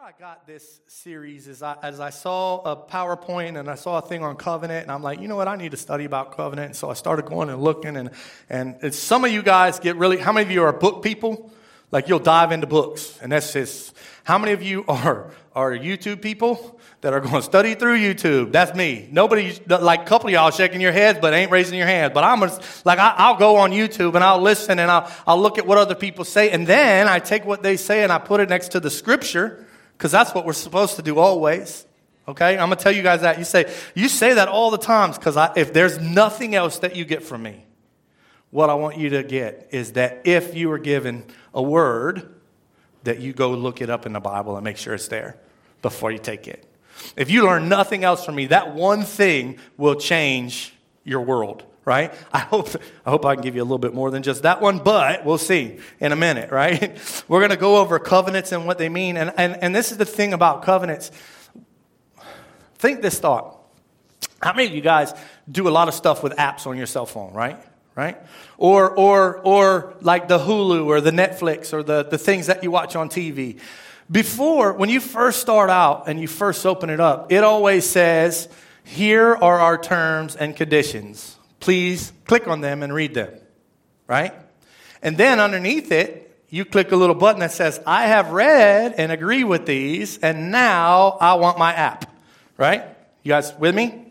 I got this series is as I saw a PowerPoint and I saw a thing on covenant, and I'm like, you know what, I need to study about covenant. And so I started going and looking, and some of you guys get really, how many of you are book people? Like you'll dive into books, and that's just, how many of you are YouTube people that are going to study through YouTube? That's me. Nobody, like a couple of y'all shaking your heads, but ain't raising your hands. But I'll go on YouTube and I'll listen and I'll look at what other people say, and then I take what they say and I put it next to the scripture, because that's what we're supposed to do always. Okay, I'm going to tell you guys that. You say that all the times, because if there's nothing else that you get from me, what I want you to get is that if you were given a word, that you go look it up in the Bible and make sure it's there before you take it. If you learn nothing else from me, that one thing will change your world, right? I hope I can give you a little bit more than just that one, but we'll see in a minute, right? We're going to go over covenants and what they mean. And this is the thing about covenants. Think this thought. How many of you guys do a lot of stuff with apps on your cell phone, right? Right? Or like the Hulu or the Netflix or the things that you watch on TV. Before, when you first start out and you first open it up, it always says, here are our terms and conditions. Please click on them and read them. Right? And then underneath it, you click a little button that says, I have read and agree with these, and now I want my app. Right? You guys with me?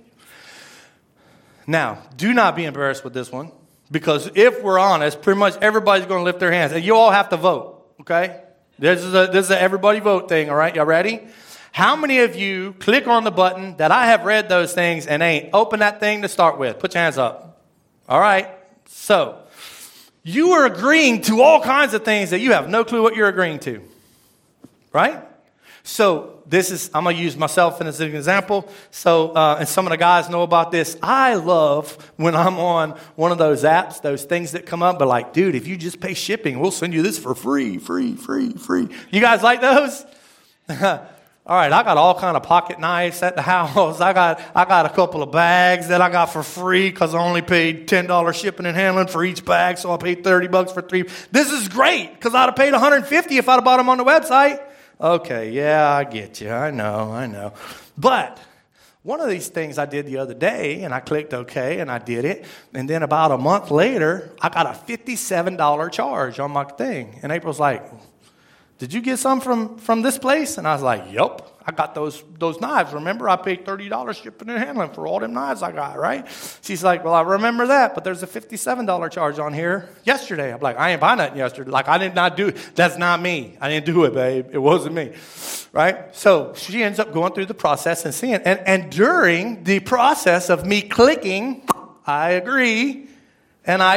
Now, do not be embarrassed with this one. Because if we're honest, pretty much everybody's going to lift their hands. And you all have to vote, okay? This is a everybody vote thing, all right? Y'all ready? How many of you click on the button that I have read those things and ain't? Open that thing to start with. Put your hands up. All right? So, you are agreeing to all kinds of things that you have no clue what you're agreeing to. Right? So, I'm going to use myself as an example. So, and some of the guys know about this. I love when I'm on one of those apps, those things that come up, but like, dude, if you just pay shipping, we'll send you this for free. You guys like those? All right, I got all kind of pocket knives at the house. I got a couple of bags that I got for free because I only paid $10 shipping and handling for each bag, so I paid $30 for 3. This is great because I'd have paid $150 if I'd have bought them on the website. Okay, yeah, I get you. I know. But one of these things I did the other day, and I clicked OK, and I did it. And then about a month later, I got a $57 charge on my thing. And April's like, did you get some from this place? And I was like, yup. I got those knives. Remember, I paid $30 shipping and handling for all them knives I got, right? She's like, well, I remember that, but there's a $57 charge on here yesterday. I'm like, I ain't buying nothing yesterday. Like, I did not do it. That's not me. I didn't do it, babe. It wasn't me, right? So she ends up going through the process and seeing it. And during the process of me clicking, I agree and I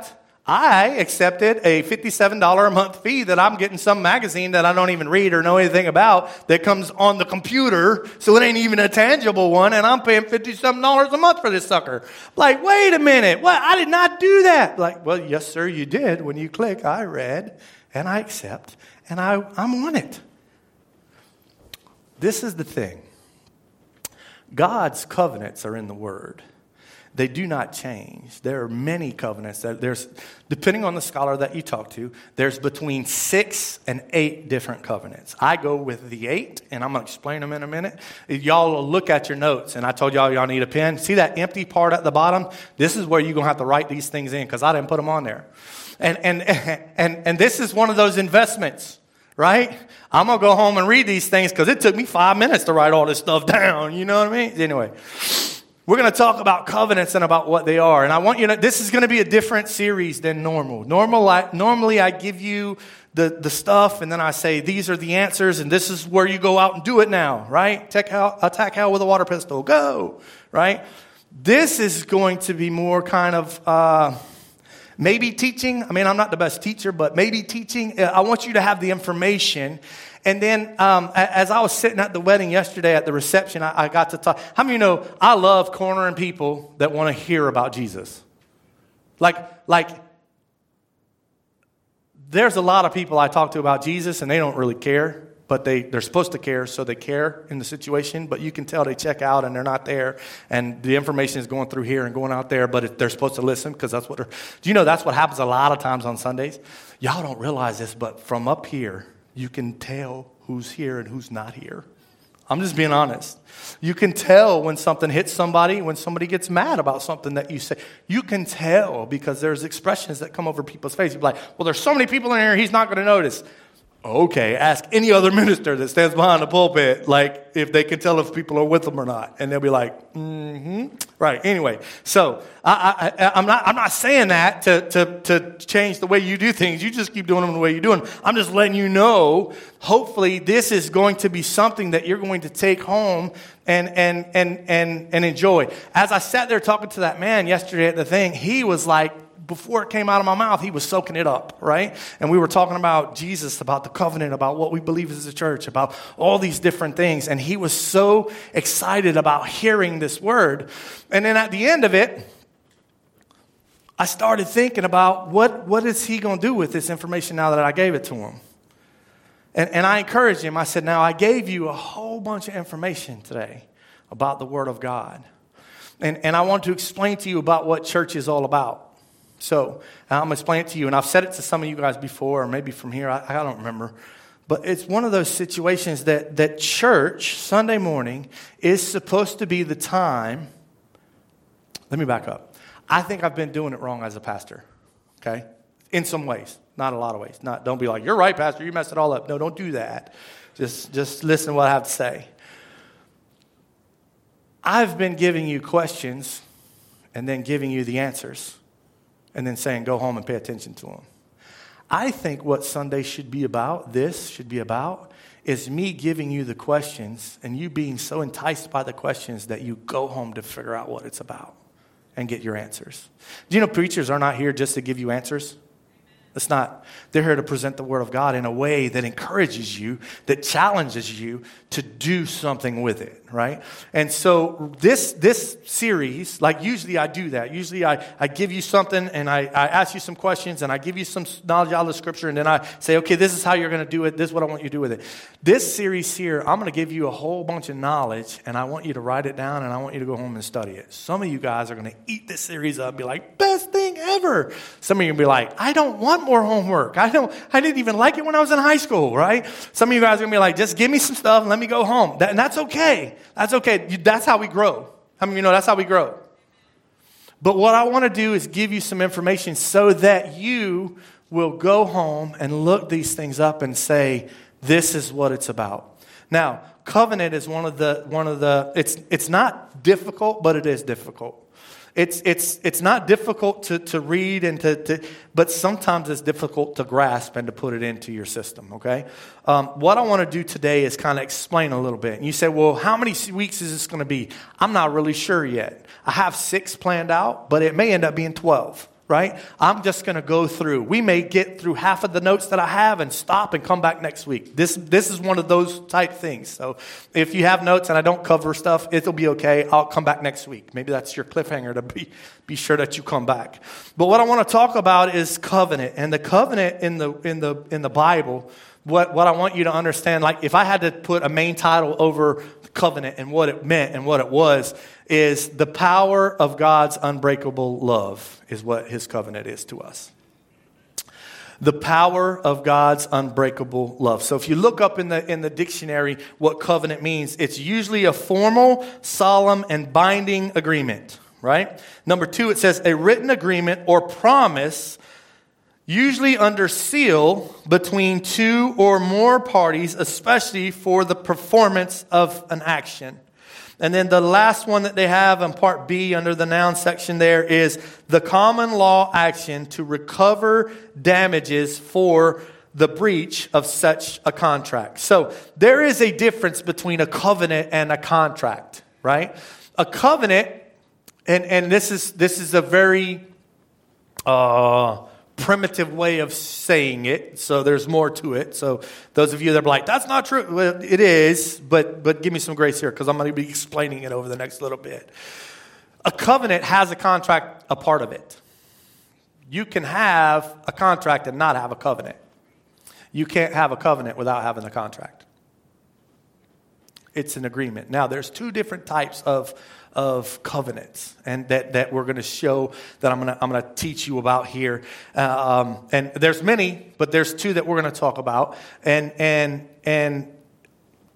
accepted a $57 a month fee that I'm getting some magazine that I don't even read or know anything about that comes on the computer, so it ain't even a tangible one, and I'm paying $57 a month for this sucker. Like, wait a minute, what? I did not do that. Like, well, yes, sir, you did. When you click, I read, and I accept, and I'm on it. This is the thing. God's covenants are in the Word. They do not change. There are many covenants. There's, depending on the scholar that you talk to, there's between 6 and 8 different covenants. I go with the 8, and I'm going to explain them in a minute. Y'all will look at your notes, and I told y'all need a pen. See that empty part at the bottom? This is where you're going to have to write these things in, because I didn't put them on there. And this is one of those investments, right? I'm going to go home and read these things, because it took me 5 minutes to write all this stuff down. You know what I mean? Anyway. We're going to talk about covenants and about what they are. And I want you to know, this is going to be a different series than normal. Normally I give you the stuff, and then I say, these are the answers, and this is where you go out and do it now, right? Attack hell with a water pistol. Go, right? This is going to be more kind of maybe teaching. I mean, I'm not the best teacher, but maybe teaching. I want you to have the information. And then as I was sitting at the wedding yesterday at the reception, I got to talk. How many of you know I love cornering people that want to hear about Jesus? Like, there's a lot of people I talk to about Jesus, and they don't really care. But they're supposed to care, so they care in the situation. But you can tell they check out and they're not there. And the information is going through here and going out there. But they're supposed to listen because that's what do you know that's what happens a lot of times on Sundays? Y'all don't realize this, but from up here, you can tell who's here and who's not here. I'm just being honest. You can tell when something hits somebody, when somebody gets mad about something that you say. You can tell because there's expressions that come over people's face. You're like, well, there's so many people in here, he's not going to notice. Okay, ask any other minister that stands behind the pulpit, like, if they can tell if people are with them or not. And they'll be like, Right, anyway. So, I'm not saying that to change the way you do things. You just keep doing them the way you do them. I'm just letting you know, hopefully, this is going to be something that you're going to take home and enjoy. As I sat there talking to that man yesterday at the thing, he was like, before it came out of my mouth, he was soaking it up, right? And we were talking about Jesus, about the covenant, about what we believe as a church, about all these different things. And he was so excited about hearing this word. And then at the end of it, I started thinking about what is he going to do with this information now that I gave it to him? And I encouraged him. I said, now I gave you a whole bunch of information today about the Word of God. And I want to explain to you about what church is all about. So I'm going to explain it to you, and I've said it to some of you guys before, or maybe from here, I don't remember. But it's one of those situations that church, Sunday morning, is supposed to be the time. Let me back up. I think I've been doing it wrong as a pastor, okay? In some ways, not a lot of ways. Don't be like, you're right, pastor, you messed it all up. No, don't do that. Just listen to what I have to say. I've been giving you questions and then giving you the answers. And then saying, go home and pay attention to them. I think what Sunday should be about, is me giving you the questions and you being so enticed by the questions that you go home to figure out what it's about and get your answers. Do you know preachers are not here just to give you answers? It's not. They're here to present the Word of God in a way that encourages you, that challenges you to do something with it, right? And so this series, like usually I do that. Usually I give you something and I ask you some questions and I give you some knowledge out of the Scripture and then I say, okay, this is how you're going to do it. This is what I want you to do with it. This series here, I'm going to give you a whole bunch of knowledge and I want you to write it down and I want you to go home and study it. Some of you guys are going to eat this series up and be like, best thing ever. Some of you will be like, I don't want more homework. I didn't even like it when I was in high school, right? Some of you guys are going to be like, just give me some stuff and let me go home. And that's okay. That's okay. That's how we grow. How many of you know that's how we grow? But what I want to do is give you some information so that you will go home and look these things up and say, this is what it's about. Now, covenant is one of the it's not difficult, but it is difficult. It's not difficult to read and but sometimes it's difficult to grasp and to put it into your system, okay? What I want to do today is kind of explain a little bit. And you say, well, how many weeks is this going to be? I'm not really sure yet. I have 6 planned out, but it may end up being 12. Right? I'm just going to go through. We may get through half of the notes that I have and stop and come back next week. This is one of those type things. So if you have notes and I don't cover stuff, it'll be okay. I'll come back next week. Maybe that's your cliffhanger to be sure that you come back. But what I want to talk about is covenant. And the covenant in the Bible, what I want you to understand, like if I had to put a main title over covenant and what it meant and what it was, is the power of God's unbreakable love is what his covenant is to us. The power of God's unbreakable love. So if you look up in the dictionary what covenant means, it's usually a formal, solemn, and binding agreement, right? Number 2, it says a written agreement or promise usually under seal between 2 or more parties, especially for the performance of an action. And then the last one that they have in part B under the noun section there is the common law action to recover damages for the breach of such a contract. So there is a difference between a covenant and a contract, right? A covenant, and this is a very primitive way of saying it, so there's more to it. So those of you that are like, that's not true. Well, it is, but give me some grace here because I'm going to be explaining it over the next little bit. A covenant has a contract a part of it. You can have a contract and not have a covenant. You can't have a covenant without having a contract. It's an agreement. Now, there's 2 different types of covenants, and that we're going to show that I'm going to teach you about here. And there's many, but there's 2 that we're going to talk about. And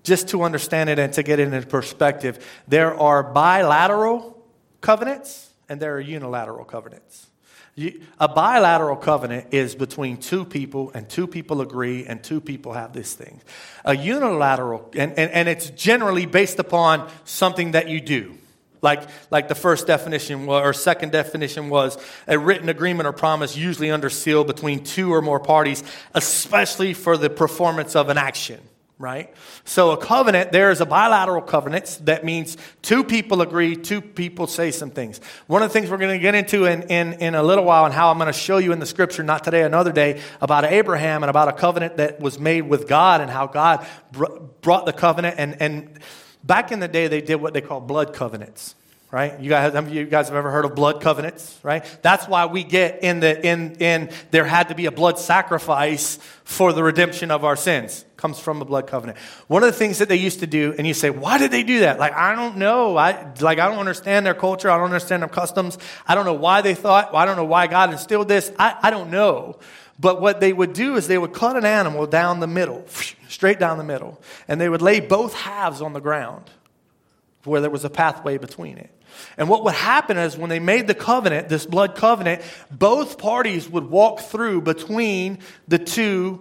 just to understand it and to get it into perspective, there are bilateral covenants and there are unilateral covenants. A bilateral covenant is between two people, and two people agree, and two people have this thing. A unilateral, and it's generally based upon something that you do. Like the first definition or second definition was a written agreement or promise usually under seal between two or more parties, especially for the performance of an action, right? So a covenant, there is a bilateral covenant. That means two people agree, two people say some things. One of the things we're going to get into in a little while and how I'm going to show you in the scripture, not today, another day, about Abraham and about a covenant that was made with God and how God brought the covenant. And back in the day, they did what they call blood covenants, right? You guys have ever heard of blood covenants, right? That's why we get in there had to be a blood sacrifice for the redemption of our sins. Comes from a blood covenant. One of the things that they used to do, and you say, why did they do that? I don't know. I don't understand their culture. I don't understand their customs. I don't know why they thought. I don't know why God instilled this. I don't know. But what they would do is they would cut an animal down the middle, straight down the middle, and they would lay both halves on the ground where there was a pathway between it. And what would happen is when they made the covenant, this blood covenant, both parties would walk through between the two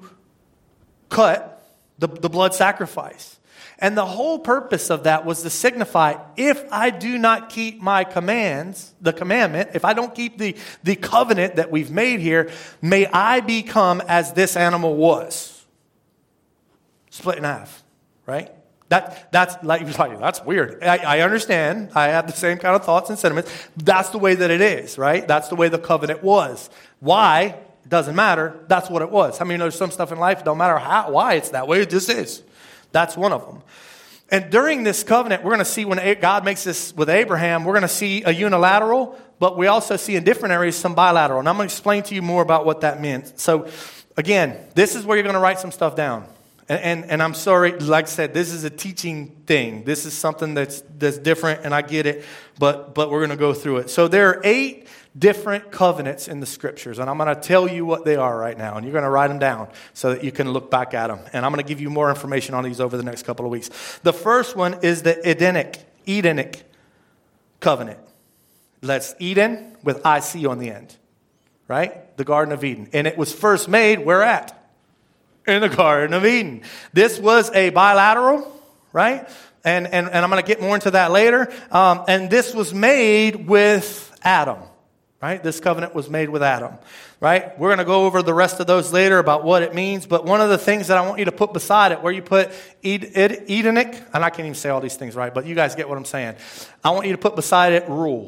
cut the blood sacrifice. And the whole purpose of that was to signify, if I do not keep my commands, the commandment, if I don't keep the covenant that we've made here, may I become as this animal was. Split in half, right? That's weird. I understand. I have the same kind of thoughts and sentiments. That's the way that it is, right? That's the way the covenant was. Why? It doesn't matter. That's what it was. I mean, there's some stuff in life, it don't matter why it's that way. It just is. That's one of them. And during this covenant, we're going to see when God makes this with Abraham, we're going to see a unilateral, but we also see in different areas some bilateral. And I'm going to explain to you more about what that meant. So, again, this is where you're going to write some stuff down. And I'm sorry, like I said, this is a teaching thing. This is something that's different, and I get it, but we're going to go through it. So there are 8 different covenants in the scriptures, and I'm going to tell you what they are right now, and you're going to write them down so that you can look back at them. And I'm going to give you more information on these over the next couple of weeks. The first one is the Edenic covenant. That's Eden with IC on the end, right? The Garden of Eden. And it was first made where at? In the Garden of Eden. This was a bilateral, right? And I'm going to get more into that later. And this was made with Adam, right? This covenant was made with Adam, right? We're going to go over the rest of those later about what it means. But one of the things that I want you to put beside it, where you put Edenic, and I can't even say all these things right, but you guys get what I'm saying. I want you to put beside it rule,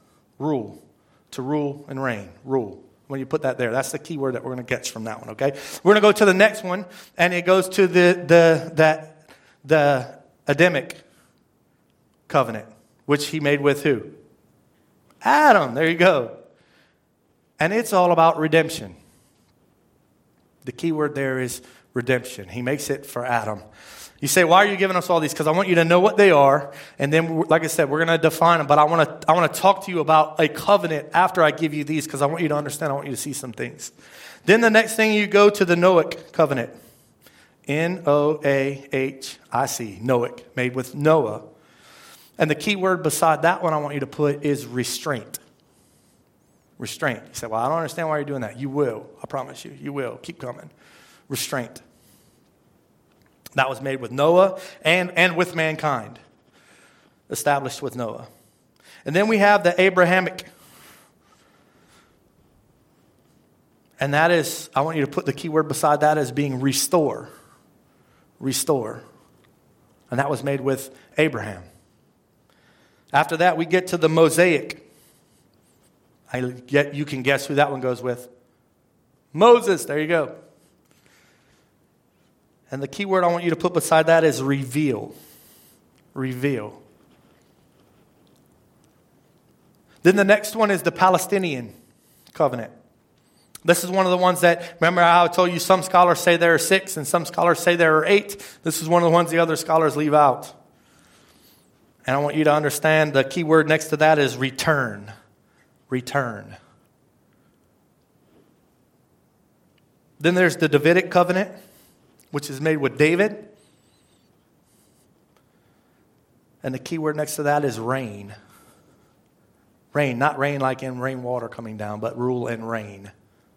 to rule and reign, rule. When you put that there, that's the key word that we're going to catch from that one, okay? We're going to go to the next one, and it goes to the Adamic covenant, which he made with who? Adam, there you go. And it's all about redemption. The key word there is redemption. He makes it for Adam. You say, why are you giving us all these? Because I want you to know what they are. And then, like I said, we're going to define them. But I want to talk to you about a covenant after I give you these, because I want you to understand. I want you to see some things. Then the next thing, you go to the Noahic covenant. Noahic, Noahic, made with Noah. And the key word beside that one I want you to put is restraint. Restraint. You say, well, I don't understand why you're doing that. You will. I promise you. You will. Keep coming. Restraint. That was made with Noah and with mankind. Established with Noah. And then we have the Abrahamic. And that is, I want you to put the key word beside that as being restore. Restore. And that was made with Abraham. After that, we get to the Mosaic. You can guess who that one goes with. Moses, there you go. And the key word I want you to put beside that is reveal. Reveal. Then the next one is the Palestinian covenant. This is one of the ones that, remember how I told you some scholars say there are 6 and some scholars say there are 8. This is one of the ones the other scholars leave out. And I want you to understand the key word next to that is return. Return. Then there's the Davidic covenant, which is made with David. And the key word next to that is reign. Rain, not rain like in rainwater coming down, but rule and reign.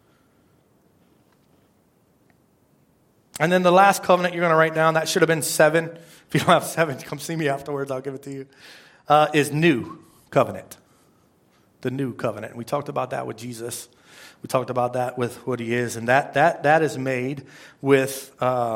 And then the last covenant you're going to write down, that should have been 7. If you don't have 7, come see me afterwards. I'll give it to you. Is new covenant. The new covenant. We talked about that with Jesus. We talked about that with what he is. And that is made with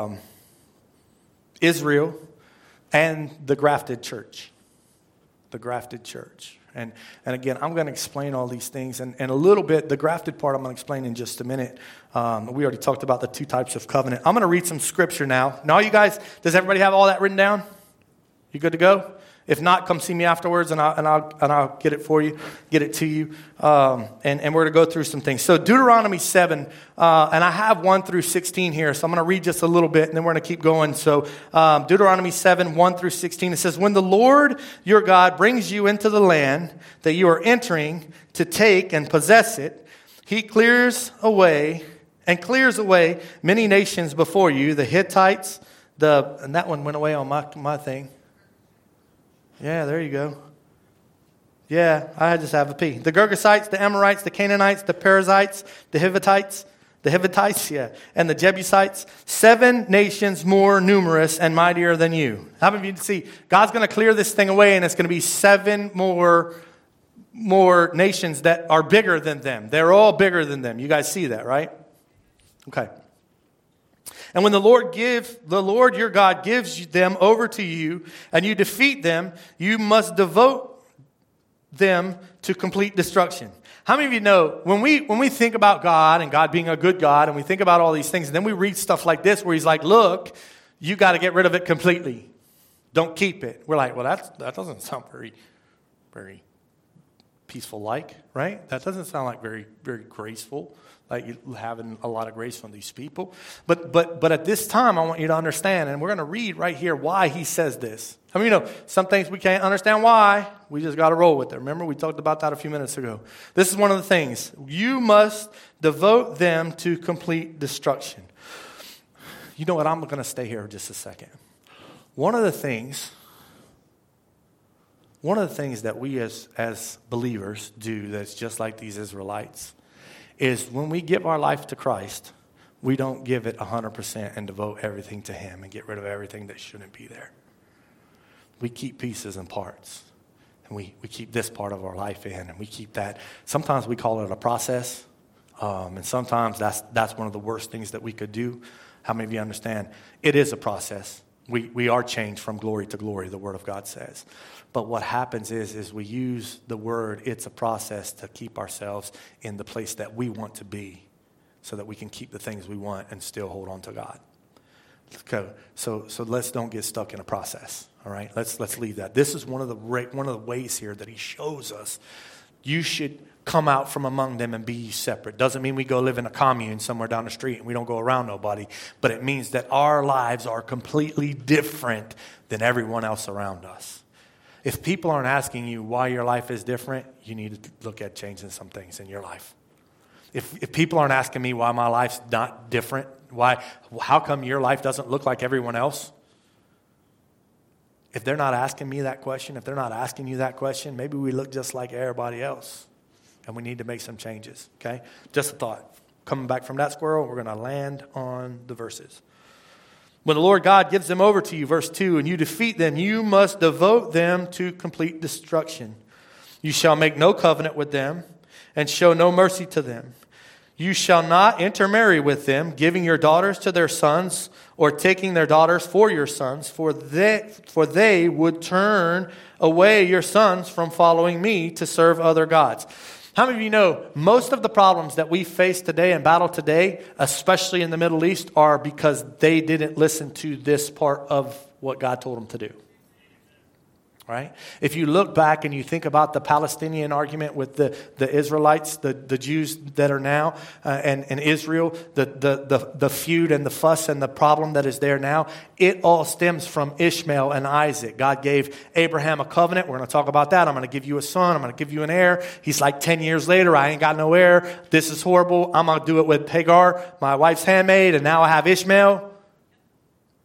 Israel and the grafted church. The grafted church. And again, I'm going to explain all these things. And a little bit, the grafted part I'm going to explain in just a minute. We already talked about the 2 types of covenant. I'm going to read some scripture now. Now, you guys, does everybody have all that written down? You good to go? If not, come see me afterwards, and I'll get it for you, get it to you, and we're going to go through some things. So Deuteronomy 7, and I have 1 through 16 here, so I'm going to read just a little bit, and then we're going to keep going. So Deuteronomy 7, 1 through 16, it says, "When the Lord your God brings you into the land that you are entering to take and possess it, he clears away many nations before you, the Hittites, and that one went away on my thing. Yeah, there you go. Yeah, I just have a P. The Girgashites, the Amorites, the Canaanites, the Perizzites, the Hivitites, and the Jebusites, 7 nations more numerous and mightier than you." How many of you see God's going to clear this thing away, and it's going to be 7 more nations that are bigger than them. They're all bigger than them. You guys see that, right? Okay. "And when the Lord your God gives them over to you, and you defeat them, you must devote them to complete destruction." How many of you know, when we think about God and God being a good God, and we think about all these things, and then we read stuff like this where he's like, look, you got to get rid of it completely. Don't keep it. We're like, well, that doesn't sound very, very peaceful like, right? That doesn't sound like very, very graceful. Like you having a lot of grace from these people. But at this time, I want you to understand, and we're going to read right here why he says this. I mean, some things we can't understand why. We just got to roll with it. Remember, we talked about that a few minutes ago. This is one of the things. You must devote them to complete destruction. You know what? I'm going to stay here just a second. One of the things that we as believers do that's just like these Israelites is when we give our life to Christ, we don't give it 100% and devote everything to him and get rid of everything that shouldn't be there. We keep pieces and parts. And we keep this part of our life in, and we keep that. Sometimes we call it a process, and sometimes that's one of the worst things that we could do. How many of you understand? It is a process. We are changed from glory to glory, the Word of God says. But what happens is we use the word, it's a process, to keep ourselves in the place that we want to be so that we can keep the things we want and still hold on to God. Okay, so let's don't get stuck in a process, all right? Let's leave that. This is one of the ways here that he shows us you should come out from among them and be separate. Doesn't mean we go live in a commune somewhere down the street and we don't go around nobody, but it means that our lives are completely different than everyone else around us. If people aren't asking you why your life is different, you need to look at changing some things in your life. If people aren't asking me why my life's not different, how come your life doesn't look like everyone else? If they're not asking me that question, if they're not asking you that question, maybe we look just like everybody else. And we need to make some changes, okay? Just a thought. Coming back from that squirrel, we're going to land on the verses. When the Lord God gives them over to you, verse 2, and you defeat them, you must devote them to complete destruction. You shall make no covenant with them and show no mercy to them. You shall not intermarry with them, giving your daughters to their sons or taking their daughters for your sons, for they would turn away your sons from following me to serve other gods. How many of you know most of the problems that we face today and battle today, especially in the Middle East, are because they didn't listen to this part of what God told them to do? Right? If you look back and you think about the Palestinian argument with the Israelites, the Jews that are now, and Israel, the feud and the fuss and the problem that is there now, it all stems from Ishmael and Isaac. God gave Abraham a covenant. We're going to talk about that. I'm going to give you a son. I'm going to give you an heir. He's like 10 years later, I ain't got no heir. This is horrible. I'm going to do it with Hagar, my wife's handmaid, and now I have Ishmael.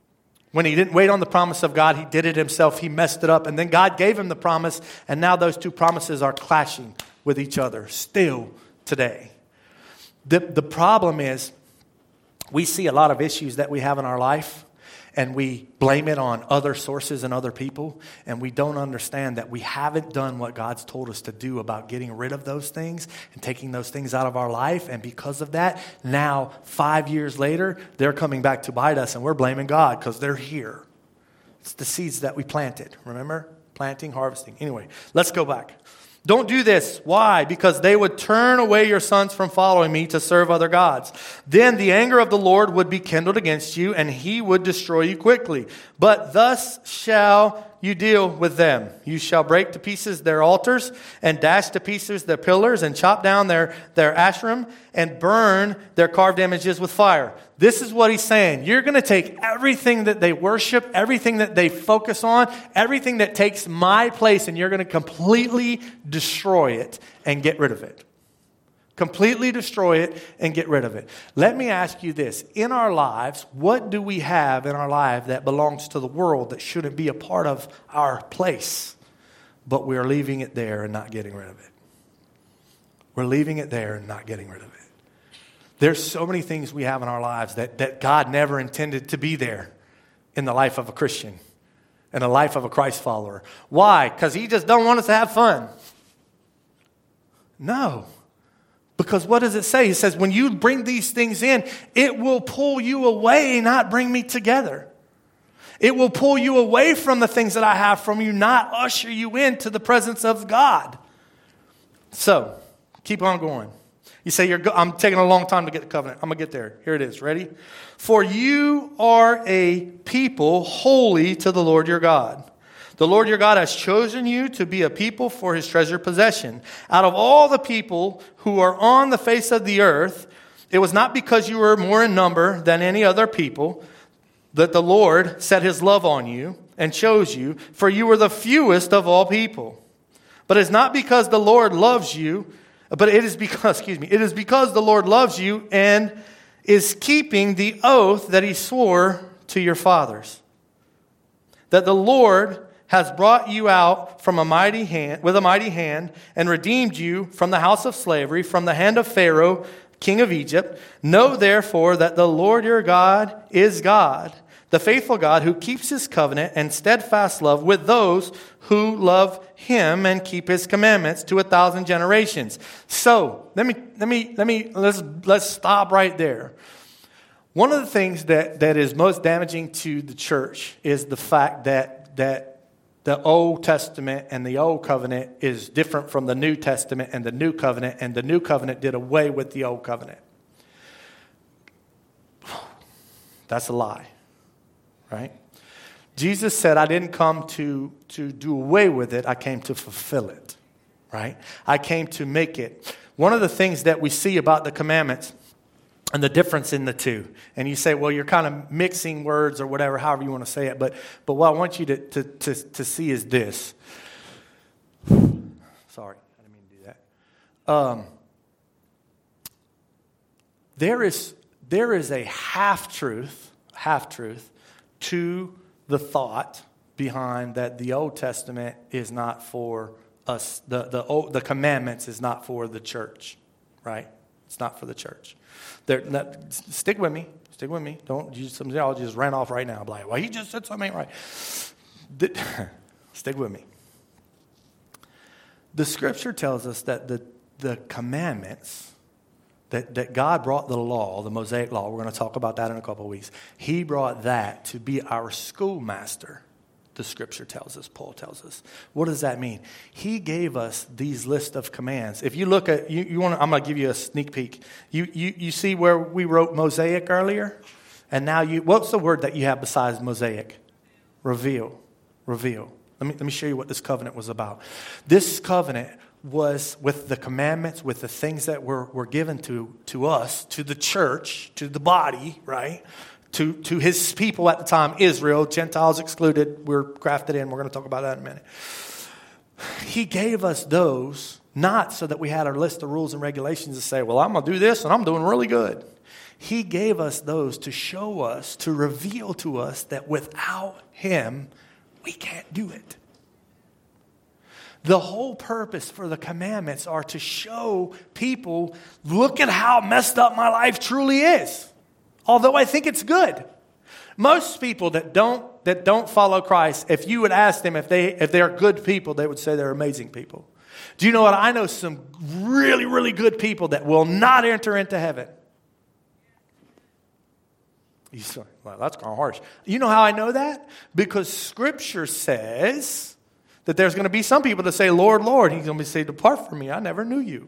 When he didn't wait on the promise of God, he did it himself. He messed it up. And then God gave him the promise. And now those two promises are clashing with each other still today. The problem is we see a lot of issues that we have in our life. And we blame it on other sources and other people. And we don't understand that we haven't done what God's told us to do about getting rid of those things and taking those things out of our life. And because of that, now 5 years later, they're coming back to bite us. And we're blaming God because they're here. It's the seeds that we planted. Remember? Planting, harvesting. Anyway, let's go back. Don't do this. Why? Because they would turn away your sons from following me to serve other gods. Then the anger of the Lord would be kindled against you, and he would destroy you quickly. But thus shall you deal with them. You shall break to pieces their altars, and dash to pieces their pillars, and chop down their Asherim, and burn their carved images with fire. This is what he's saying. You're going to take everything that they worship, everything that they focus on, everything that takes my place, and you're going to completely destroy it and get rid of it. Completely destroy it and get rid of it. Let me ask you this. In our lives, what do we have in our life that belongs to the world that shouldn't be a part of our place? But we're leaving it there and not getting rid of it. We're leaving it there and not getting rid of it. There's so many things we have in our lives that God never intended to be there in the life of a Christian, in the life of a Christ follower. Why? Because he just don't want us to have fun. No. Because what does it say? He says, when you bring these things in, it will pull you away, not bring me together. It will pull you away from the things that I have from you, not usher you into the presence of God. So, keep on going. You say, I'm taking a long time to get the covenant. I'm going to get there. Here it is. Ready? For you are a people holy to the Lord your God. The Lord your God has chosen you to be a people for his treasured possession. Out of all the people who are on the face of the earth, it was not because you were more in number than any other people that the Lord set his love on you and chose you, for you were the fewest of all people. But it's not because the Lord loves you, but it is because the Lord loves you and is keeping the oath that he swore to your fathers. That the Lord has brought you out from with a mighty hand and redeemed you from the house of slavery, from the hand of Pharaoh, king of Egypt. Know therefore that the Lord your God is God, the faithful God who keeps his covenant and steadfast love with those who love him and keep his commandments to 1,000 generations. So let's stop right there. One of the things that is most damaging to the church is the fact that the Old Testament and the Old Covenant is different from the New Testament and the New Covenant, and the New Covenant did away with the Old Covenant. That's a lie, right? Jesus said, I didn't come to do away with it. I came to fulfill it, right? I came to make it. One of the things that we see about the commandments and the difference in the two. And you say, well, you're kind of mixing words or whatever, however you want to say it. But what I want you to see is this. Sorry, I didn't mean to do that. There is a half-truth to the thought behind that the Old Testament is not for us. The commandments is not for the church, right? It's not for the church. Stick with me. Don't some of y'all just ran off right now. Like, well, he just said something ain't right. Stick with me. The scripture tells us that the commandments, that God brought the law, the Mosaic law, we're going to talk about that in a couple of weeks. He brought that to be our schoolmaster. The scripture tells us, Paul tells us. What does that mean? He gave us these list of commands. If you look at, I'm going to give you a sneak peek. You see where we wrote Mosaic earlier? And now what's the word that you have besides Mosaic? Reveal. Let me show you what this covenant was about. This covenant was with the commandments, with the things that were given to us, to the church, to the body, right? To his people at the time, Israel, Gentiles excluded, we're grafted in. We're going to talk about that in a minute. He gave us those not so that we had our list of rules and regulations to say, well, I'm going to do this and I'm doing really good. He gave us those to show us, to reveal to us that without him, we can't do it. The whole purpose for the commandments are to show people, look at how messed up my life truly is. Although I think it's good. Most people that don't follow Christ, if you would ask them if they're good people, they would say they're amazing people. Do you know what? I know some really, really good people that will not enter into heaven. You say, well, that's kind of harsh. You know how I know that? Because Scripture says that there's going to be some people that say, Lord, Lord. He's going to say, depart from me. I never knew you.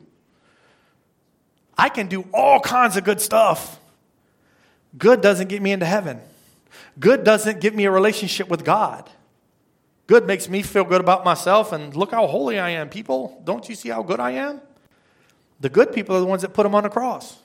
I can do all kinds of good stuff. Good doesn't get me into heaven. Good doesn't give me a relationship with God. Good makes me feel good about myself and look how holy I am. People, don't you see how good I am? The good people are the ones that put him on the cross.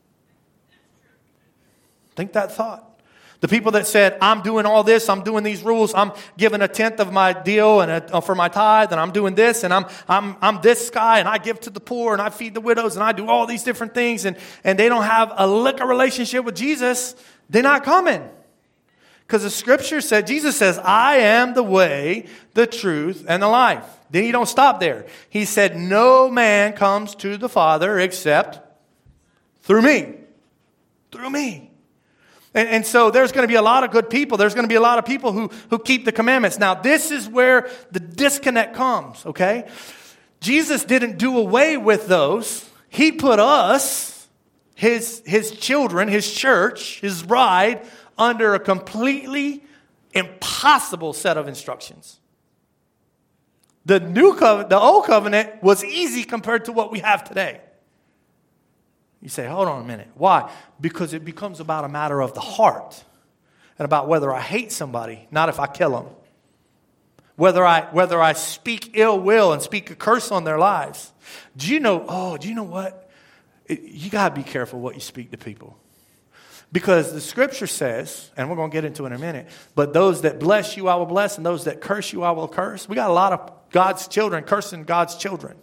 Think that thought. The people that said, I'm doing all this, I'm doing these rules, I'm giving 1/10 of my deal and for my tithe, and I'm doing this, and I'm this guy, and I give to the poor, and I feed the widows, and I do all these different things, and they don't have a lick of relationship with Jesus, they're not coming. Because the Scripture said, Jesus says, I am the way, the truth, and the life. Then he don't stop there. He said, no man comes to the Father except through me. Through me. And so there's going to be a lot of good people. There's going to be a lot of people who keep the commandments. Now, this is where the disconnect comes, okay? Jesus didn't do away with those. He put us, his children, his church, his bride, under a completely impossible set of instructions. The old covenant was easy compared to what we have today. You say, hold on a minute. Why? Because it becomes about a matter of the heart and about whether I hate somebody, not if I kill them. Whether I speak ill will and speak a curse on their lives. Do you know what? You got to be careful what you speak to people. Because the Scripture says, and we're going to get into it in a minute, but those that bless you I will bless, and those that curse you I will curse. We got a lot of God's children cursing God's children.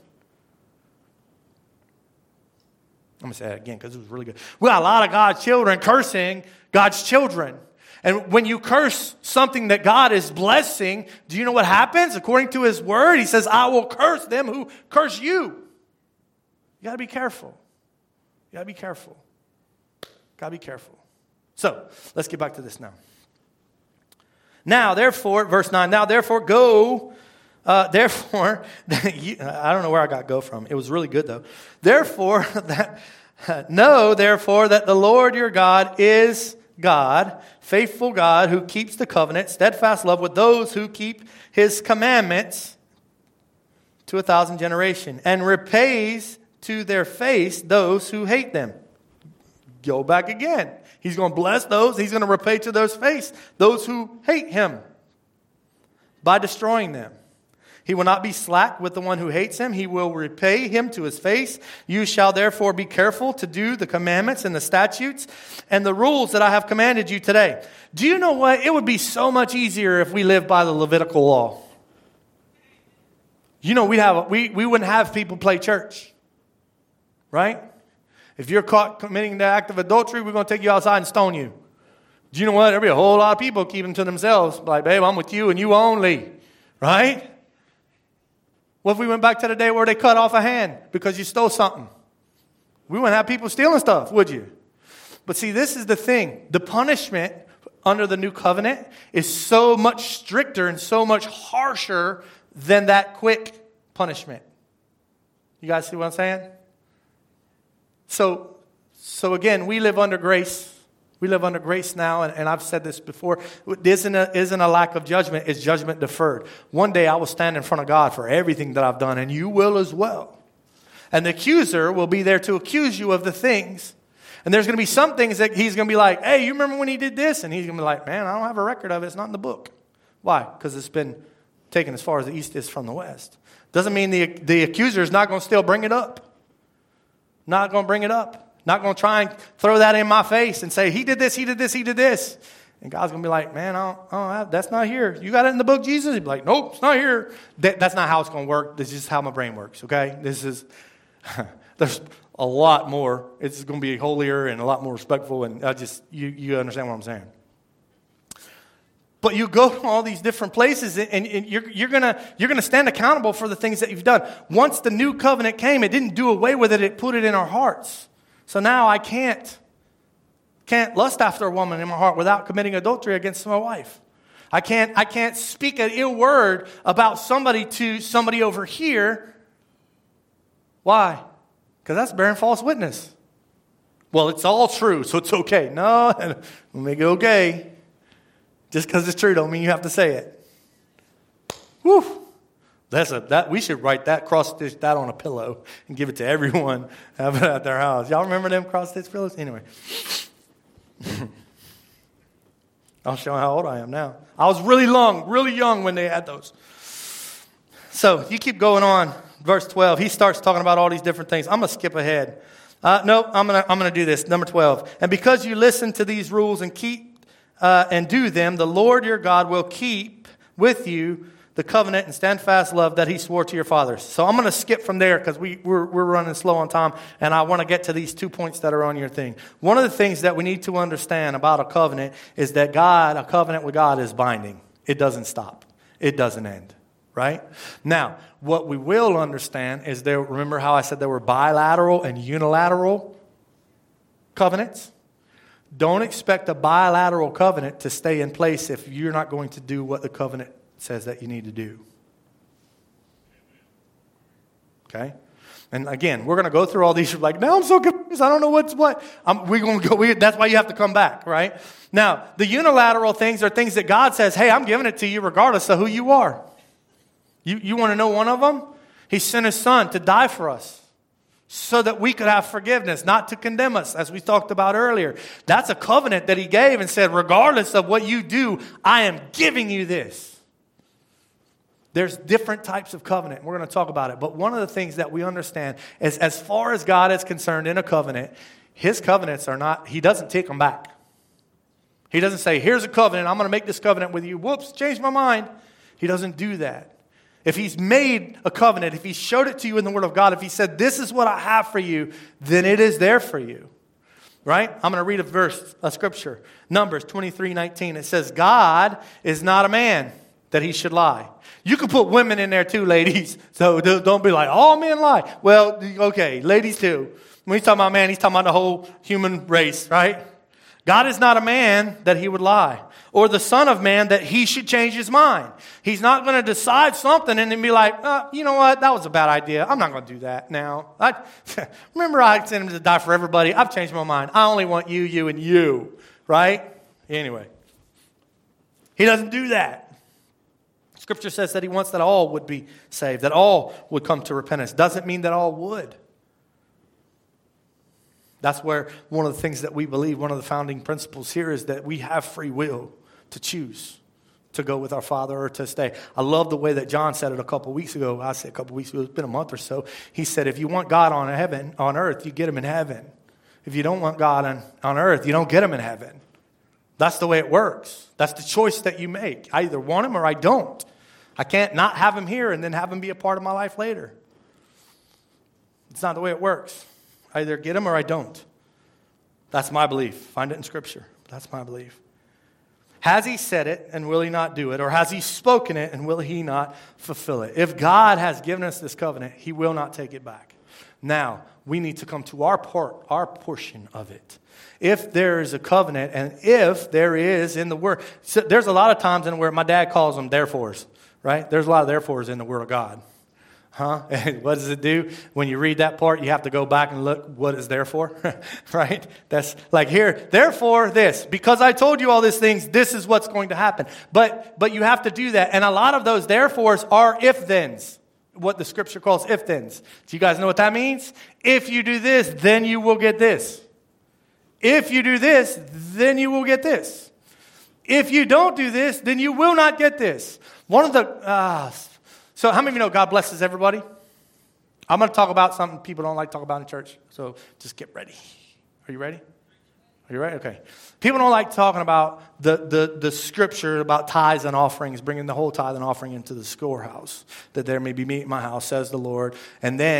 I'm going to say that again because it was really good. We got a lot of God's children cursing God's children. And when you curse something that God is blessing, do you know what happens? According to his word, he says, I will curse them who curse you. You got to be careful. You got to be careful. Got to be careful. So, let's get back to this now. Now, therefore, verse 9, now, therefore, go. I don't know where I got go from. It was really good, though. Therefore, know, therefore, that the Lord your God is God, faithful God, who keeps the covenant, steadfast love with those who keep his commandments to 1,000 generations, and repays to their face those who hate them. Go back again. He's going to bless those. He's going to repay to their face those who hate him by destroying them. He will not be slack with the one who hates him. He will repay him to his face. You shall therefore be careful to do the commandments and the statutes and the rules that I have commanded you today. Do you know what? It would be so much easier if we lived by the Levitical law. You know, we wouldn't have people play church. Right? If you're caught committing the act of adultery, we're going to take you outside and stone you. Do you know what? There'll be a whole lot of people keeping to themselves. Like, babe, I'm with you and you only. Right? What if we went back to the day where they cut off a hand because you stole something? We wouldn't have people stealing stuff, would you? But see, this is the thing. The punishment under the new covenant is so much stricter and so much harsher than that quick punishment. You guys see what I'm saying? So again, we live under grace. We live under grace now, and I've said this before. It isn't a lack of judgment, it's judgment deferred. One day I will stand in front of God for everything that I've done, and you will as well. And the accuser will be there to accuse you of the things. And there's going to be some things that he's going to be like, hey, you remember when he did this? And he's going to be like, man, I don't have a record of it. It's not in the book. Why? Because it's been taken as far as the east is from the west. Doesn't mean the accuser is not going to still bring it up. Not going to bring it up. Not going to try and throw that in my face and say, he did this, he did this, he did this. And God's going to be like, man, I don't have, that's not here. You got it in the book, Jesus? He'd be like, nope, it's not here. That's not how it's going to work. This is how my brain works, okay? There's a lot more. It's going to be holier and a lot more respectful, and you understand what I'm saying. But you go to all these different places, and you're gonna stand accountable for the things that you've done. Once the new covenant came, it didn't do away with it; it put it in our hearts. So now I can't lust after a woman in my heart without committing adultery against my wife. I can't speak an ill word about somebody to somebody over here. Why? Because that's bearing false witness. Well, it's all true, so it's okay. No, we'll make it okay. Just because it's true don't mean you have to say it. Whew. We should write that, cross-stitch that on a pillow and give it to everyone at their house. Y'all remember them cross-stitch pillows? Anyway. I'll show you how old I am now. I was really young when they had those. So you keep going on. Verse 12, he starts talking about all these different things. I'm going to skip ahead. No, I'm going to do this. Number 12. And because you listen to these rules and keep and do them, the Lord your God will keep with you the covenant and steadfast love that he swore to your fathers. So I'm going to skip from there because we're running slow on time, and I want to get to these 2 points that are on your thing. One of the things that we need to understand about a covenant is that a covenant with God is binding. It doesn't stop. It doesn't end. Right? Now, what we will understand is remember how I said there were bilateral and unilateral covenants? Don't expect a bilateral covenant to stay in place if you're not going to do what the covenant says that you need to do. Okay? And again, we're going to go through all these. You're like, now I'm so confused. I don't know what's what. We're going to go. That's why you have to come back, right? Now, the unilateral things are things that God says, hey, I'm giving it to you regardless of who you are. You want to know one of them? He sent his son to die for us so that we could have forgiveness, not to condemn us, as we talked about earlier. That's a covenant that he gave and said, regardless of what you do, I am giving you this. There's different types of covenant. We're going to talk about it. But one of the things that we understand is as far as God is concerned in a covenant, his covenants are not, he doesn't take them back. He doesn't say, here's a covenant, I'm going to make this covenant with you. Whoops, changed my mind. He doesn't do that. If he's made a covenant, if he showed it to you in the Word of God, if he said, this is what I have for you, then it is there for you. Right? I'm going to read a scripture. Numbers 23:19. It says, God is not a man that he should lie. You can put women in there too, ladies. So don't be like, all men lie. Well, okay, ladies too. When he's talking about man, he's talking about the whole human race, right? God is not a man that he would lie, or the son of man that he should change his mind. He's not going to decide something and then be like, you know what, that was a bad idea. I'm not going to do that now. Remember I sent him to die for everybody. I've changed my mind. I only want you, you, and you, right? Anyway, he doesn't do that. Scripture says that he wants that all would be saved, that all would come to repentance. Doesn't mean that all would. That's where one of the things that we believe, one of the founding principles here is that we have free will to choose to go with our Father or to stay. I love the way that John said it a couple weeks ago. I said a couple weeks ago, it's been a month or so. He said, if you want God on earth, you get him in heaven. If you don't want God on earth, you don't get him in heaven. That's the way it works. That's the choice that you make. I either want him or I don't. I can't not have him here and then have him be a part of my life later. It's not the way it works. I either get him or I don't. That's my belief. Find it in Scripture. That's my belief. Has he said it and will he not do it? Or has he spoken it and will he not fulfill it? If God has given us this covenant, he will not take it back. Now, we need to come to our portion of it. If there is a covenant and if there is in the Word. So there's a lot of times in the Word, my dad calls them therefores, right? There's a lot of therefores in the Word of God. Huh? And what does it do? When you read that part, you have to go back and look what it's there for, right? That's like here, therefore this, because I told you all these things, this is what's going to happen. But you have to do that. And a lot of those therefores are if-thens, what the Scripture calls if-thens. Do you guys know what that means? If you do this, then you will get this. If you do this, then you will get this. If you don't do this, then you will not get this. One of the... So how many of you know God blesses everybody? I'm going to talk about something people don't like to talk about in church. So just get ready. Are you ready? Are you ready? Okay. People don't like talking about the Scripture about tithes and offerings, bringing the whole tithe and offering into the storehouse, that there may be meat in my house, says the Lord. And then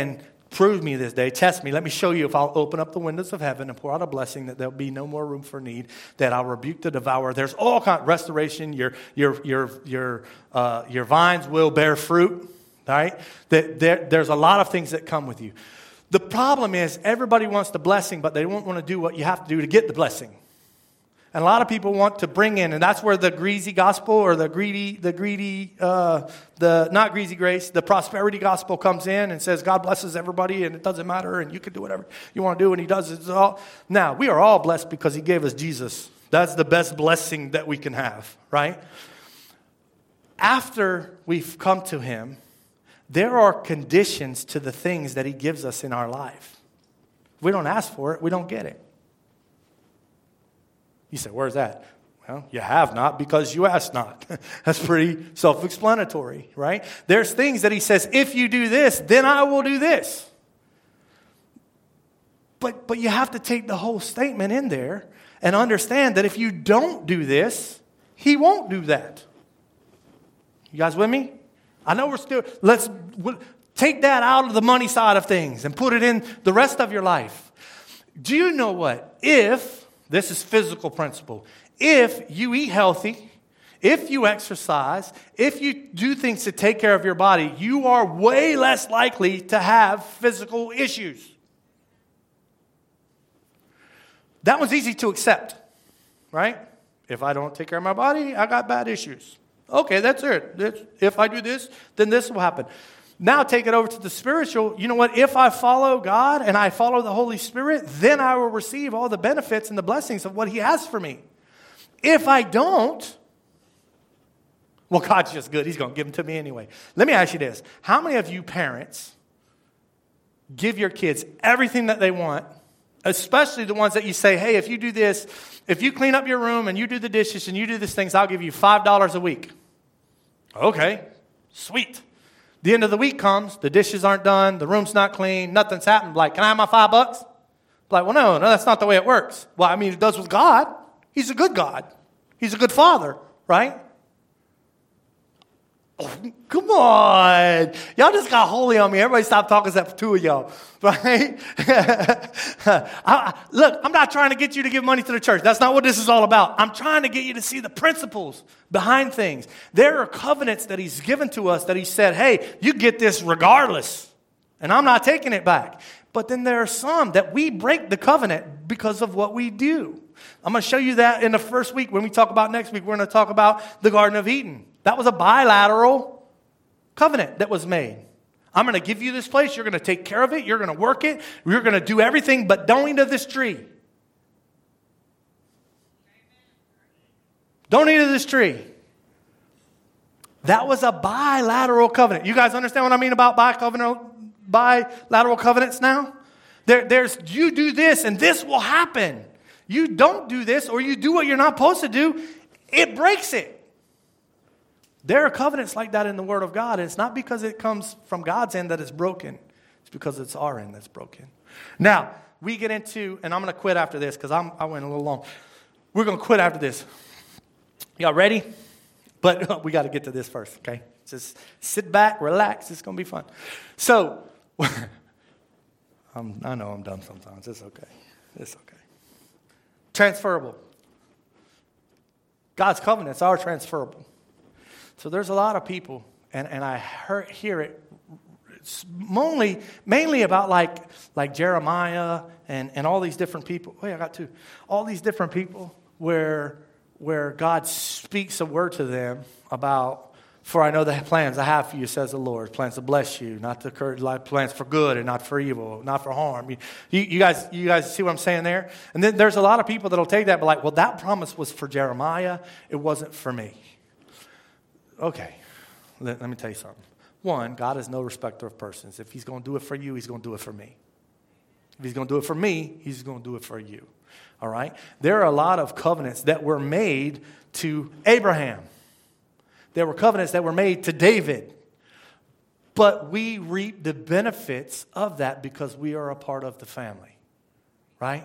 Prove me this day. Test me. Let me show you if I'll open up the windows of heaven and pour out a blessing that there'll be no more room for need, that I'll rebuke the devourer. There's all kind of restoration. Your vines will bear fruit. All right? There's a lot of things that come with you. The problem is everybody wants the blessing, but they won't want to do what you have to do to get the blessing. And a lot of people want to bring in, and that's where the greasy gospel or the not greasy grace, the prosperity gospel comes in and says God blesses everybody and it doesn't matter and you can do whatever you want to do and he does it all. Now, we are all blessed because he gave us Jesus. That's the best blessing that we can have, right? After we've come to him, there are conditions to the things that he gives us in our life. If we don't ask for it, we don't get it. You say, where's that? Well, you have not because you asked not. That's pretty self-explanatory, right? There's things that he says, if you do this, then I will do this. But you have to take the whole statement in there and understand that if you don't do this, he won't do that. You guys with me? I know let's take that out of the money side of things and put it in the rest of your life. Do you know what? This is physical principle. If you eat healthy, if you exercise, if you do things to take care of your body, you are way less likely to have physical issues. That one's easy to accept, right? If I don't take care of my body, I got bad issues. Okay, that's it. If I do this, then this will happen. Now take it over to the spiritual. You know what? If I follow God and I follow the Holy Spirit, then I will receive all the benefits and the blessings of what he has for me. If I don't, well, God's just good. He's going to give them to me anyway. Let me ask you this. How many of you parents give your kids everything that they want, especially the ones that you say, hey, if you do this, if you clean up your room and you do the dishes and you do these things, I'll give you $5 a week. Okay, sweet. The end of the week comes, the dishes aren't done, the room's not clean, nothing's happened. Like, can I have my $5? Like, well, no, that's not the way it works. Well, I mean, it does with God. He's a good God. He's a good father, right? Oh, come on. Y'all just got holy on me. Everybody stop talking except for two of y'all, right? Look, I'm not trying to get you to give money to the church. That's not what this is all about. I'm trying to get you to see the principles behind things. There are covenants that he's given to us that he said, hey, you get this regardless, and I'm not taking it back. But then there are some that we break the covenant because of what we do. I'm going to show you that in the first week. When we talk about next week, we're going to talk about the Garden of Eden. That was a bilateral covenant that was made. I'm going to give you this place. You're going to take care of it. You're going to work it. You're going to do everything, but don't eat of this tree. Don't eat of this tree. That was a bilateral covenant. You guys understand what I mean about bilateral covenants now? There's you do this and this will happen. You don't do this or you do what you're not supposed to do, it breaks it. There are covenants like that in the Word of God, and it's not because it comes from God's end that it's broken. It's because it's our end that's broken. Now, we get into, and I'm going to quit after this because I went a little long. We're going to quit after this. Y'all ready? But we got to get to this first, okay? Just sit back, relax. It's going to be fun. So, I know I'm dumb sometimes. It's okay. It's okay. Transferable. God's covenants are transferable. So there's a lot of people, and I hear it mainly about like Jeremiah and all these different people. Wait, I got two. All these different people where God speaks a word to them about, for I know the plans I have for you, says the Lord, plans to bless you, not to curse, plans for good and not for evil, not for harm. You guys see what I'm saying there? And then there's a lot of people that'll take that, but like, well, that promise was for Jeremiah. It wasn't for me. Okay, let me tell you something. One, God is no respecter of persons. If he's going to do it for you, he's going to do it for me. If he's going to do it for me, he's going to do it for you. All right? There are a lot of covenants that were made to Abraham. There were covenants that were made to David. But we reap the benefits of that because we are a part of the family. Right?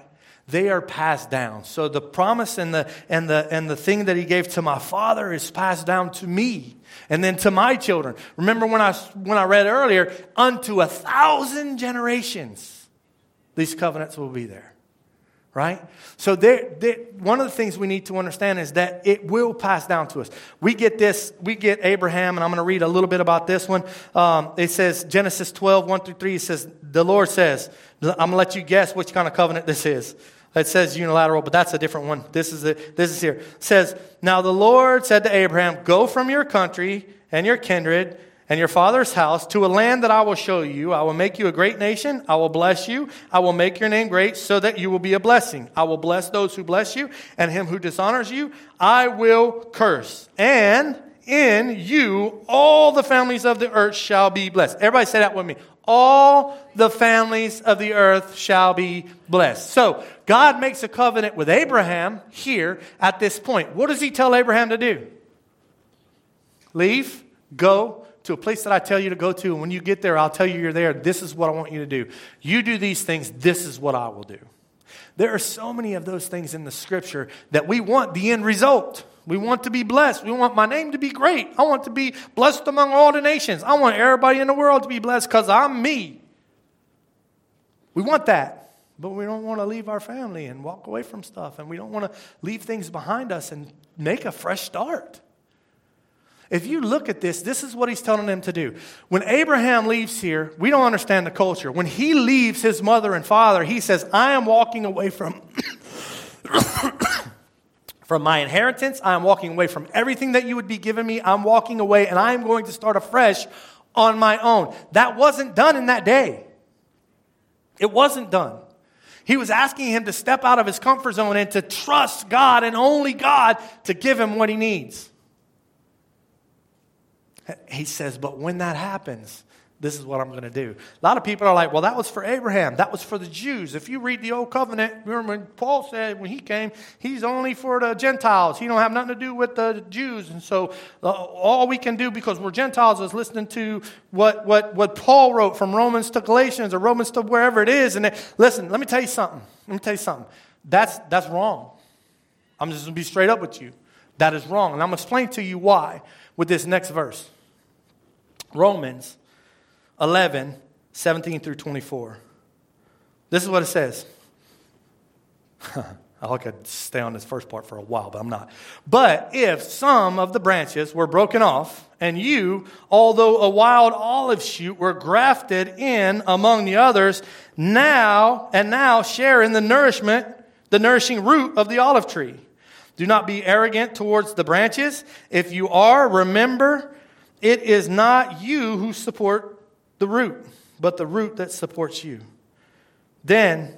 they are passed down. So the promise and the thing that he gave to my father is passed down to me and then to my children. Remember when I read earlier, unto 1,000 generations, these covenants will be there. Right? So one of the things we need to understand is that it will pass down to us. We get Abraham, and I'm going to read a little bit about this one. It says, Genesis 12, 1 through 3, it says, the Lord says, I'm going to let you guess which kind of covenant this is. It says unilateral, but that's a different one. This is here. It says, now the Lord said to Abraham, go from your country and your kindred and your father's house to a land that I will show you. I will make you a great nation. I will bless you. I will make your name great so that you will be a blessing. I will bless those who bless you, and him who dishonors you, I will curse. And in you, all the families of the earth shall be blessed. Everybody say that with me. All the families of the earth shall be blessed. So God makes a covenant with Abraham here at this point. What does he tell Abraham to do? Leave, go to a place that I tell you to go to. And when you get there, I'll tell you you're there. This is what I want you to do. You do these things. This is what I will do. There are so many of those things in the scripture that we want the end result. We want to be blessed. We want my name to be great. I want to be blessed among all the nations. I want everybody in the world to be blessed because I'm me. We want that. But we don't want to leave our family and walk away from stuff. And we don't want to leave things behind us and make a fresh start. If you look at this, this is what he's telling them to do. When Abraham leaves here, we don't understand the culture. When he leaves his mother and father, he says, I am walking away from my inheritance. I am walking away from everything that you would be giving me. I'm walking away and I am going to start afresh on my own. That wasn't done in that day. It wasn't done. He was asking him to step out of his comfort zone and to trust God and only God to give him what he needs. He says, but when that happens, this is what I'm going to do. A lot of people are like, well, that was for Abraham. That was for the Jews. If you read the Old Covenant, remember when Paul said when he came, he's only for the Gentiles. He don't have nothing to do with the Jews. And so all we can do because we're Gentiles is listening to what Paul wrote from Romans to Galatians or Romans to wherever it is. And listen, let me tell you something. That's wrong. I'm just going to be straight up with you. That is wrong. And I'm going to explain to you why with this next verse. Romans 11, 17 through 24. This is what it says. I could stay on this first part for a while, but I'm not. But if some of the branches were broken off, and you, although a wild olive shoot, were grafted in among the others, now share in the nourishing root of the olive tree. Do not be arrogant towards the branches. If you are, remember, it is not you who support the root, but the root that supports you. Then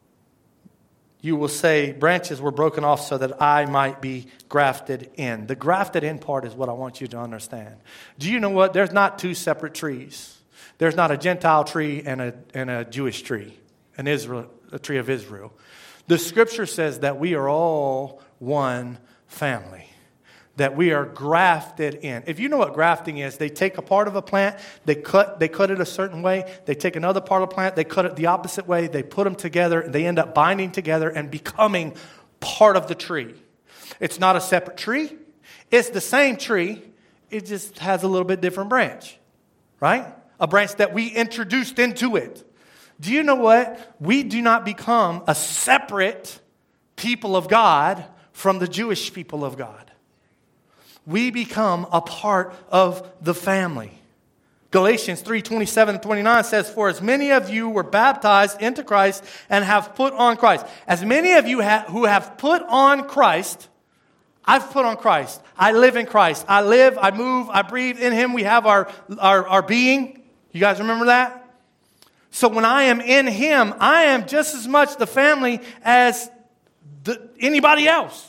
you will say, branches were broken off so that I might be grafted in. The grafted in part is what I want you to understand. Do you know what? There's not two separate trees. There's not a Gentile tree and a Jewish tree, a tree of Israel. The scripture says that we are all one family, that we are grafted in. If you know what grafting is, they take a part of a plant, they cut it a certain way, they take another part of the plant, they cut it the opposite way, they put them together, and they end up binding together and becoming part of the tree. It's not a separate tree. It's the same tree. It just has a little bit different branch, right? A branch that we introduced into it. Do you know what? We do not become a separate people of God from the Jewish people of God. We become a part of the family. Galatians 3:27-29 says, for as many of you were baptized into Christ and have put on Christ. As many of you who have put on Christ, I've put on Christ. I live in Christ. I live, I move, I breathe. In Him we have our being. You guys remember that? So when I am in Him, I am just as much the family as anybody else.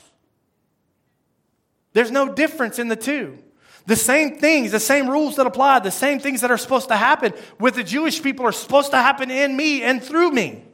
There's no difference in the two. The same things, the same rules that apply, the same things that are supposed to happen with the Jewish people are supposed to happen in me and through me.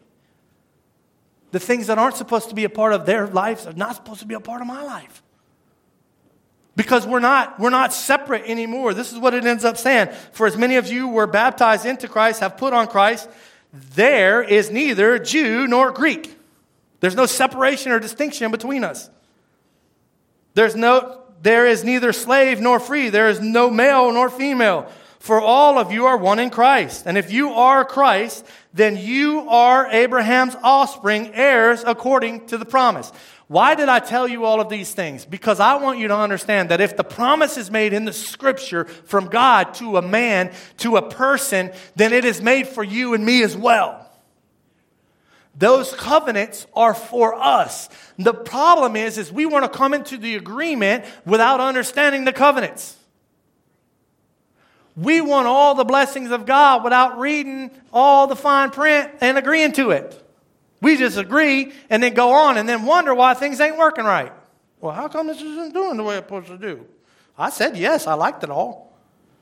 The things that aren't supposed to be a part of their lives are not supposed to be a part of my life. Because we're not separate anymore. This is what it ends up saying. For as many of you were baptized into Christ, have put on Christ, there is neither Jew nor Greek. There's no separation or distinction between us. There is neither slave nor free. There is no male nor female. For all of you are one in Christ. And if you are Christ, then you are Abraham's offspring, heirs according to the promise. Why did I tell you all of these things? Because I want you to understand that if the promise is made in the Scripture from God to a man, to a person, then it is made for you and me as well. Those covenants are for us. The problem is we want to come into the agreement without understanding the covenants. We want all the blessings of God without reading all the fine print and agreeing to it. We just agree and then go on and then wonder why things ain't working right. Well, how come this isn't doing the way it's supposed to do? I said yes, I liked it all.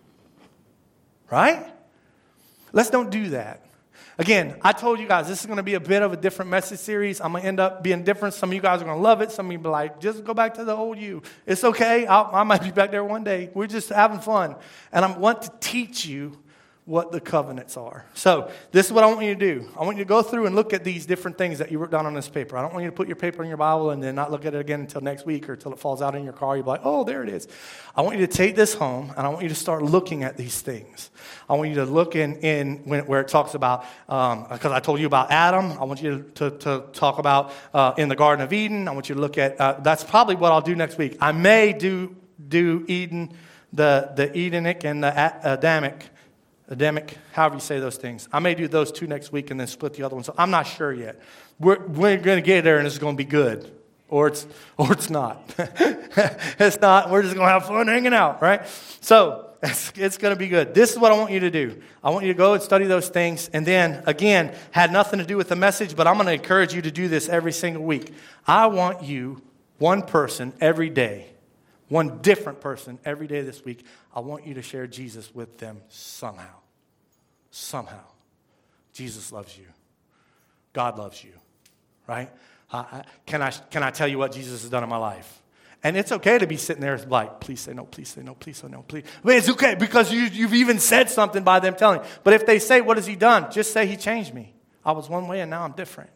Right? Let's don't do that. Again, I told you guys this is going to be a bit of a different message series. I'm going to end up being different. Some of you guys are going to love it. Some of you will be like, just go back to the old you. It's okay. I might be back there one day. We're just having fun. And I want to teach you what the covenants are. So this is what I want you to do. I want you to go through and look at these different things that you wrote down on this paper. I don't want you to put your paper in your Bible and then not look at it again until next week or until it falls out in your car. You'll be like, oh, there it is. I want you to take this home and I want you to start looking at these things. I want you to look where it talks about, because I told you about Adam. I want you to talk about in the Garden of Eden. I want you to look at, that's probably what I'll do next week. I may do Eden, the Edenic and the Adamic, however you say those things. I may do those two next week and then split the other one. So I'm not sure yet. We're going to get there and it's going to be good. Or it's not. It's not. We're just going to have fun hanging out, right? So it's going to be good. This is what I want you to do. I want you to go and study those things. And then, again, had nothing to do with the message, but I'm going to encourage you to do this every single week. I want you, one person every day, one different person every day this week, I want you to share Jesus with them somehow. Somehow. Jesus loves you. God loves you. Right? Can I tell you what Jesus has done in my life? And it's okay to be sitting there like, please say no, please say no, please say no, please. But it's okay because you've even said something by them telling you. But if they say, what has he done? Just say he changed me. I was one way and now I'm different.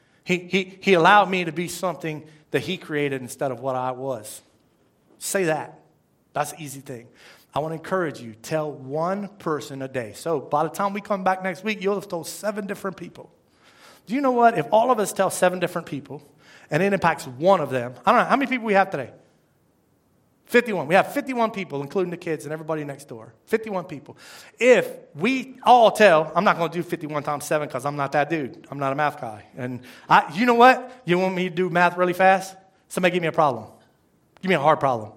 He allowed me to be something that he created instead of what I was. Say that. That's an easy thing. I want to encourage you, tell one person a day. So by the time we come back next week, you'll have told 7 different people. Do you know what? If all of us tell 7 different people, and it impacts one of them, I don't know, how many people we have today? 51. We have 51 people, including the kids and everybody next door. 51 people. If we all tell, I'm not going to do 51 times 7 because I'm not that dude. I'm not a math guy. And you know what? You want me to do math really fast? Somebody give me a problem. Give me a hard problem.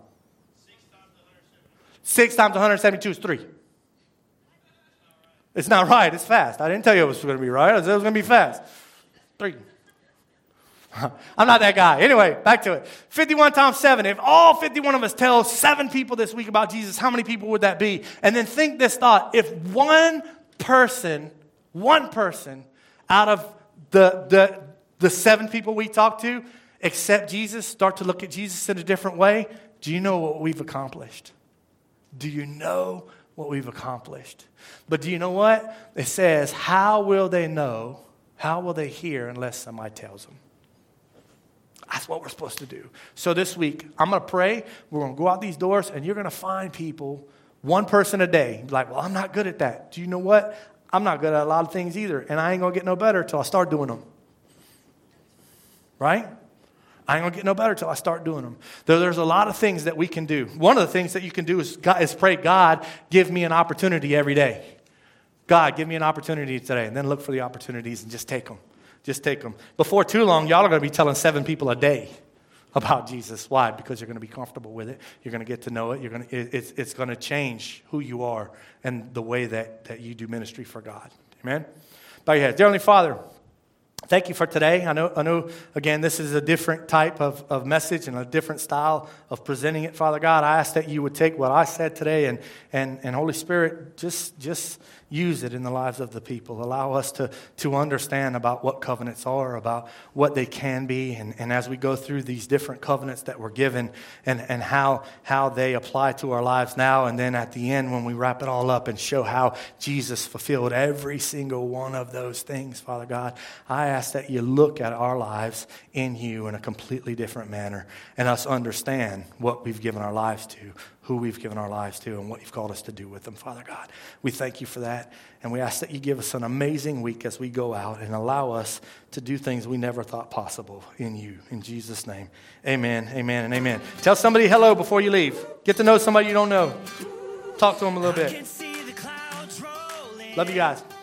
6 times 172 is 3. It's not right. It's fast. I didn't tell you it was going to be right. I said it was going to be fast. 3. I'm not that guy. Anyway, back to it. 51 times 7. If all 51 of us tell 7 people this week about Jesus, how many people would that be? And then think this thought. If one person out of the 7 people we talk to accept Jesus, start to look at Jesus in a different way, do you know what we've accomplished? Do you know what we've accomplished? But do you know what? It says, how will they know? How will they hear unless somebody tells them? That's what we're supposed to do. So this week, I'm going to pray. We're going to go out these doors, and you're going to find people, one person a day. Like, well, I'm not good at that. Do you know what? I'm not good at a lot of things either, and I ain't going to get no better until I start doing them. Right? I ain't going to get no better until I start doing them. There's a lot of things that we can do. One of the things that you can do is pray, God, give me an opportunity every day. God, give me an opportunity today. And then look for the opportunities and just take them. Just take them. Before too long, y'all are going to be telling 7 people a day about Jesus. Why? Because you're going to be comfortable with it. You're going to get to know it. It's going to change who you are and the way that you do ministry for God. Amen? Bow your heads. Dear Heavenly Father, thank you for today. I know. Again, this is a different type of message and a different style of presenting it, Father God. I ask that you would take what I said today and Holy Spirit, just use it in the lives of the people. Allow us to understand about what covenants are, about what they can be, and as we go through these different covenants that were given and how they apply to our lives now, and then at the end when we wrap it all up and show how Jesus fulfilled every single one of those things, Father God, I ask that you look at our lives in you in a completely different manner and us understand what we've given our lives to, who we've given our lives to, and what you've called us to do with them, Father God. We thank you for that, and we ask that you give us an amazing week as we go out and allow us to do things we never thought possible in you. In Jesus' name, amen, amen, and amen. Tell somebody hello before you leave. Get to know somebody you don't know. Talk to them a little bit. Love you guys.